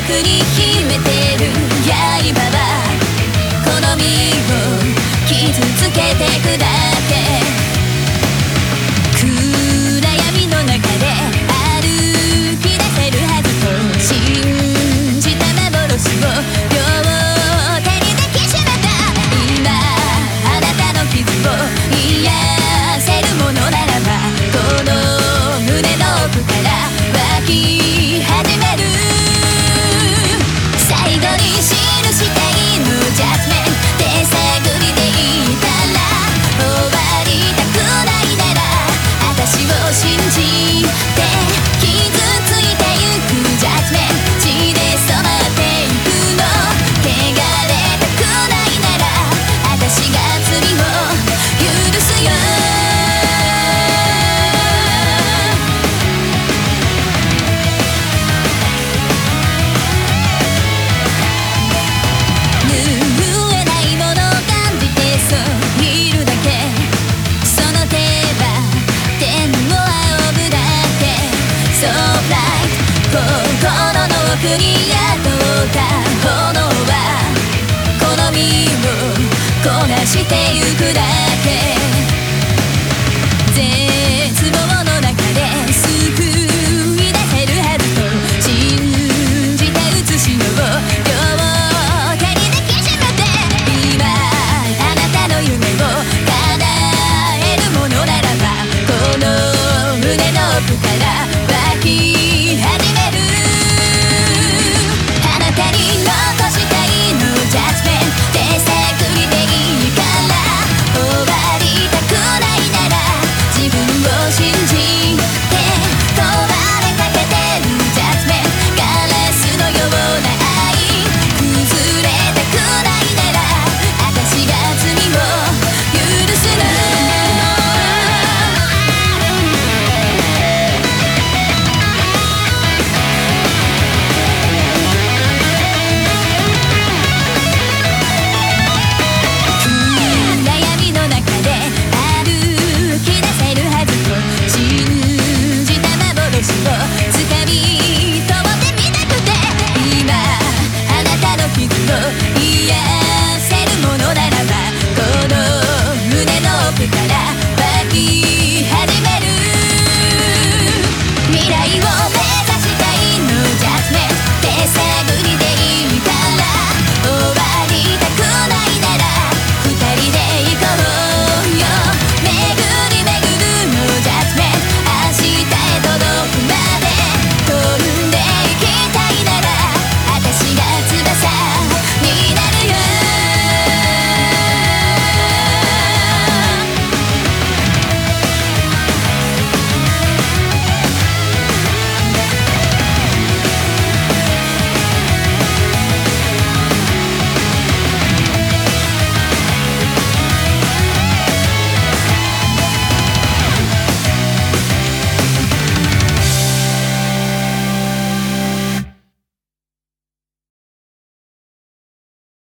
奥に秘めてる刃は好みを傷つけてくだけ。暗闇の中で歩き出せるはずと信じた幻を両手に抱きしめた。今あなたの傷を癒せるものならばこの胸の奥から湧き始める。最後に記したいのジャスメン手探りでいたら終わりたくないなら私を信じて傷ついてゆくジャスメン血で染まっていくの汚れたくないなら私が罪を許すよ。心に宿った炎は好みをこなしてゆくだけ。絶望の中で救い出せるはずと信じた写しを両手に抱きしめて。今あなたの夢を叶えるものならばこの胸の奥から湧き